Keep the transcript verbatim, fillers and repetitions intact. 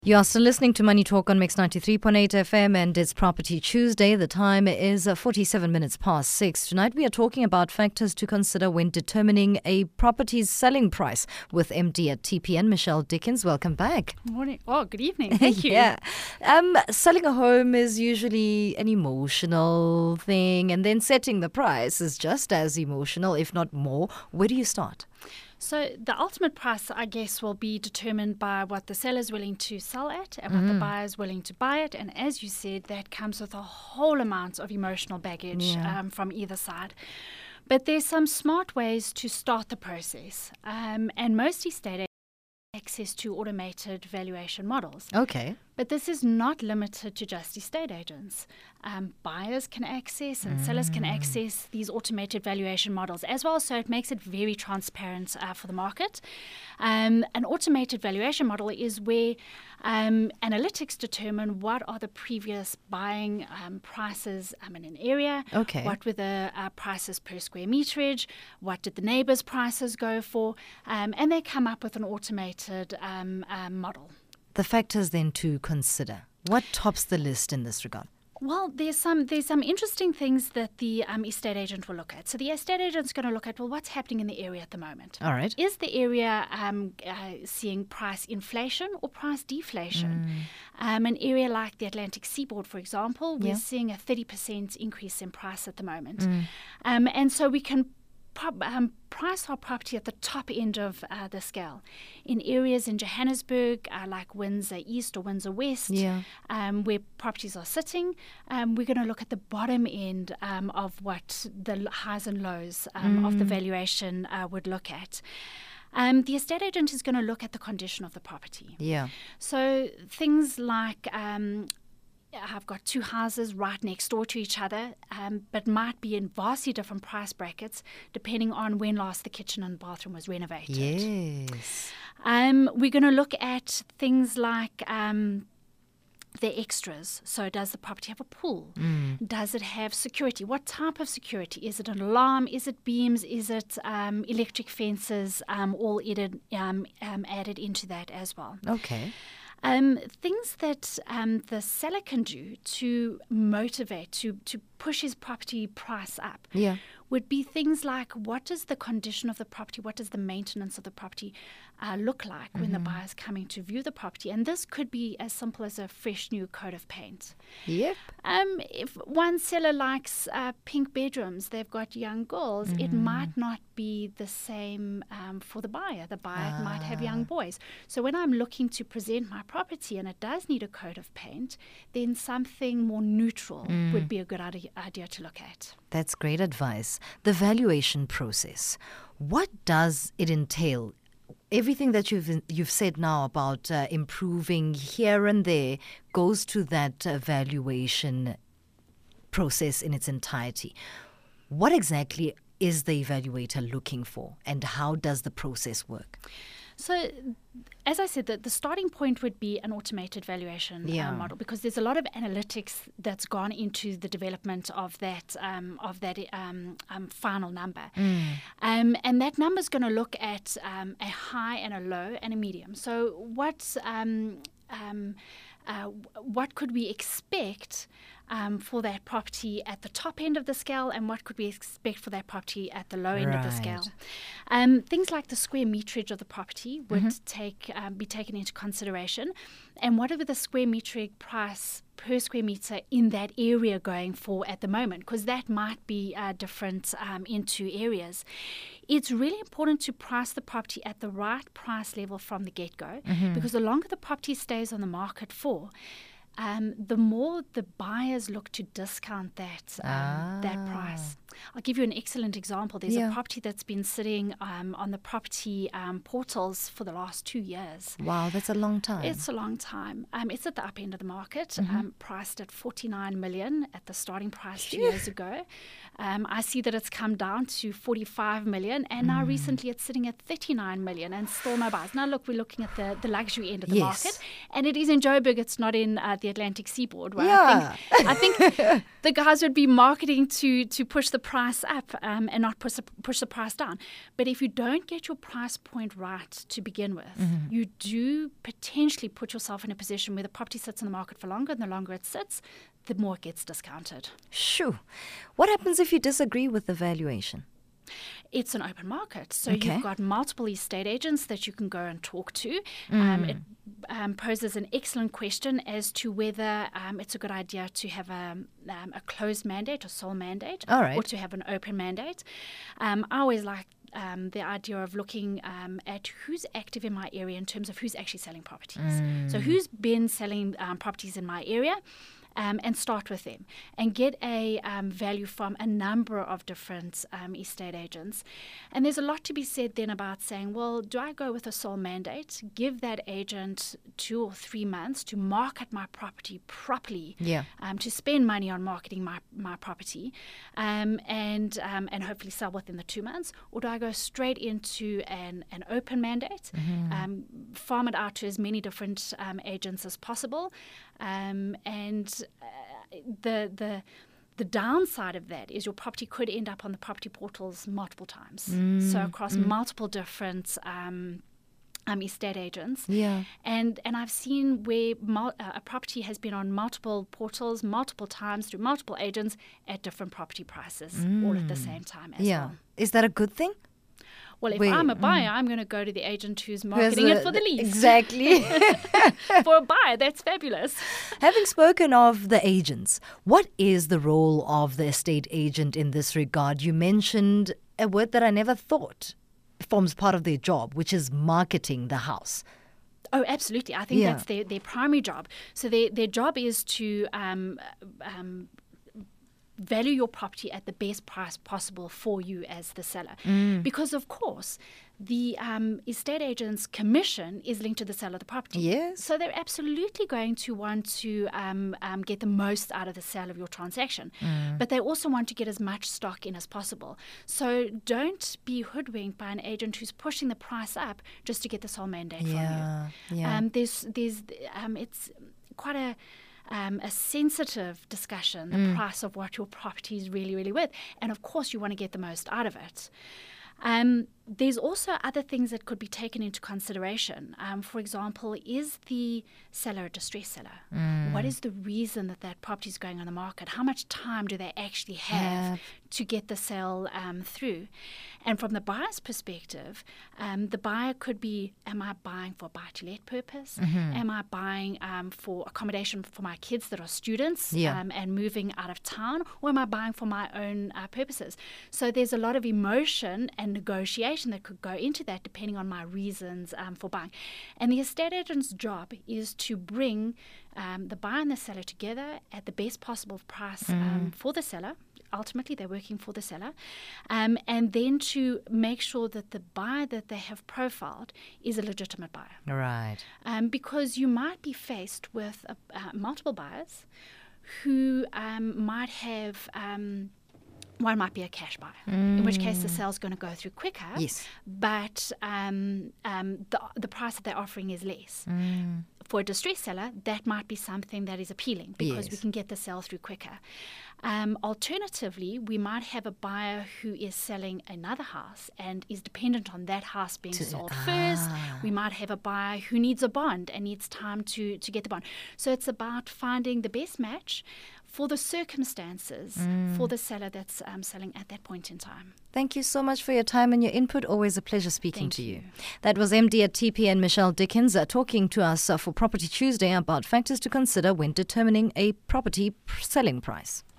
You are still listening to Money Talk on Mix ninety-three point eight F M, and it's Property Tuesday. The time is uh, forty-seven minutes past six. Tonight we are talking about factors to consider when determining a property's selling price with M D at T P N, Michelle Dickens. Welcome back. Good morning. Oh, good evening. Thank you. yeah. Um, selling a home is usually an emotional thing, and then setting the price is just as emotional, if not more. Where do you start? So the ultimate price, I guess, will be determined by what the seller's willing to sell at and what Mm. the buyer's willing to buy it. And as you said, that comes with a whole amount of emotional baggage Yeah. um, from either side. But there's some smart ways to start the process. Um, and most estate agents have access to automated valuation models. Okay. But this is not limited to just estate agents. Um, buyers can access and sellers can access these automated valuation models as well, so it makes it very transparent uh, for the market. Um, an automated valuation model is where um, analytics determine what are the previous buying um, prices um, in an area, Okay. what were the uh, prices per square meterage, what did the neighbours' prices go for, um, and they come up with an automated um, um, model. The factors then to consider. What tops the list in this regard? Well, there's some there's some interesting things that the um, estate agent will look at. So the estate agent's going to look at, well, what's happening in the area at the moment? All right. Is the area um, uh, seeing price inflation or price deflation? Um, an area like the Atlantic Seaboard, for example, we're Yeah. seeing a thirty percent increase in price at the moment. Um, and so we can Pro- um, price our property at the top end of uh, the scale. In areas in Johannesburg, uh, like Windsor East or Windsor West, Yeah. um, where properties are sitting, um, we're going to look at the bottom end um, of what the l- highs and lows um, of the valuation uh, would look at. Um, the estate agent is going to look at the condition of the property. Yeah. So things like um, I've got two houses right next door to each other, um, but might be in vastly different price brackets depending on when last the kitchen and bathroom was renovated. Yes. Um, we're going to look at things like um, the extras. So does the property have a pool? Does it have security? What type of security? Is it an alarm? Is it beams? Is it um, electric fences? Um, all added, um, um, added into that as well. Okay. Um, things that um, the seller can do to motivate, to, to push his property price up Yeah. would be things like, what does the condition of the property, what does the maintenance of the property uh, look like when the buyer's coming to view the property? And this could be as simple as a fresh new coat of paint. Yep. Um, if one seller likes uh, pink bedrooms, they've got young girls, it might not be the same um, for the buyer. The buyer might have young boys. So when I'm looking to present my property and it does need a coat of paint, then something more neutral would be a good idea, idea to look at. That's great advice. The valuation process. What does it entail? Everything that you've you've said now about uh, improving here and there goes to that uh, valuation process in its entirety. What exactly is the evaluator looking for, and how does the process work? So, as I said, the, the starting point would be an automated valuation uh, Yeah. model, because there's a lot of analytics that's gone into the development of that um, of that um, um, final number, um, and that number is going to look at um, a high and a low and a medium. So, what um, um, uh, what could we expect um, for that property at the top end of the scale, and what could we expect for that property at the low end of the scale? Right. Um, things like the square meterage of the property would take um, be taken into consideration, and whatever the square meterage price per square meter in that area going for at the moment, because that might be uh, different um, in two areas. It's really important to price the property at the right price level from the get-go, because the longer the property stays on the market for, um, the more the buyers look to discount that um, that Ah. price. I'll give you an excellent example. There's Yeah. a property that's been sitting um, on the property um, portals for the last two years. Wow, that's a long time. It's a long time. Um, it's at the up end of the market, um, priced at forty-nine million at the starting price two years ago. Um, I see that it's come down to forty-five million, and now recently it's sitting at thirty-nine million, and still no buyers. Now look, we're looking at the, the luxury end of the Yes. market, and it is in Joburg. It's not in uh, the Atlantic Seaboard. Where Yeah. I think, I think the guys would be marketing to to push the price up um, and not push the, push the price down. But if you don't get your price point right to begin with, mm-hmm. you do potentially put yourself in a position where the property sits in the market for longer, and the longer it sits, the more it gets discounted. Shoo. What happens if you disagree with the valuation? It's an open market. So okay. you've got multiple estate agents that you can go and talk to. Mm. Um, it um, poses an excellent question as to whether um, it's a good idea to have a, um, a closed mandate or sole mandate, All right. or to have an open mandate. Um, I always like Um, the idea of looking um, at who's active in my area in terms of who's actually selling properties. Mm. So who's been selling um, properties in my area, um, and start with them and get a um, value from a number of different um, estate agents. And there's a lot to be said then about saying, well, do I go with a sole mandate, give that agent two or three months to market my property properly, yeah. um, to spend money on marketing my, my property, um, and um, and hopefully sell within the two months, or do I go straight into an, an open mandate, mm-hmm. um, farm it out to as many different um, agents as possible, um, and uh, the the the downside of that is your property could end up on the property portals multiple times, mm. so across mm. multiple different um, um, estate agents. Yeah, and and I've seen where mul- uh, a property has been on multiple portals, multiple times through multiple agents at different property prices, mm. all at the same time as yeah. well. Is that a good thing? Well, if Wait, I'm a buyer, mm. I'm going to go to the agent who's marketing a, it for the least. Exactly. For a buyer, that's fabulous. Having spoken of the agents, what is the role of the estate agent in this regard? You mentioned a word that I never thought forms part of their job, which is marketing the house. Oh, absolutely. I think yeah. that's their, their primary job. So their, their job is to um, um, value your property at the best price possible for you as the seller. Mm. Because, of course, the um, estate agent's commission is linked to the sale of the property. Yes. So they're absolutely going to want to um, um, get the most out of the sale of your transaction. Mm. But they also want to get as much stock in as possible. So don't be hoodwinked by an agent who's pushing the price up just to get the sole mandate yeah. from you. Yeah. Um, there's, there's, um, it's quite a... Um, a sensitive discussion, the mm. price of what your property is really, really worth. And of course, you want to get the most out of it. Um, there's also other things that could be taken into consideration. Um, for example, is the seller a distress seller? Mm. What is the reason that that property is going on the market? How much time do they actually have yeah. to get the sale um, through? And from the buyer's perspective, um, the buyer could be, am I buying for a buy-to-let purpose? Mm-hmm. Am I buying um, for accommodation for my kids that are students yeah. um, and moving out of town? Or am I buying for my own uh, purposes? So there's a lot of emotion and negotiation that could go into that depending on my reasons um, for buying. And the estate agent's job is to bring um, the buyer and the seller together at the best possible price mm. um, for the seller. Ultimately, they're working for the seller. Um, and then to make sure that the buyer that they have profiled is a legitimate buyer. Right. Um, because you might be faced with uh, uh, multiple buyers who um, might have... Um, one might be a cash buyer, mm. in which case the sale's going to go through quicker, yes. but um, um, the, the price that they're offering is less. Mm. For a distressed seller, that might be something that is appealing because yes. we can get the sale through quicker. Um, alternatively, we might have a buyer who is selling another house and is dependent on that house being to, sold ah. first. We might have a buyer who needs a bond and needs time to, to get the bond. So it's about finding the best match for the circumstances mm. for the seller that's um, selling at that point in time. Thank you so much for your time and your input. Always a pleasure speaking Thank to you. you. That was M D at T P N Michelle Dickens uh, talking to us uh, for Property Tuesday about factors to consider when determining a property selling price.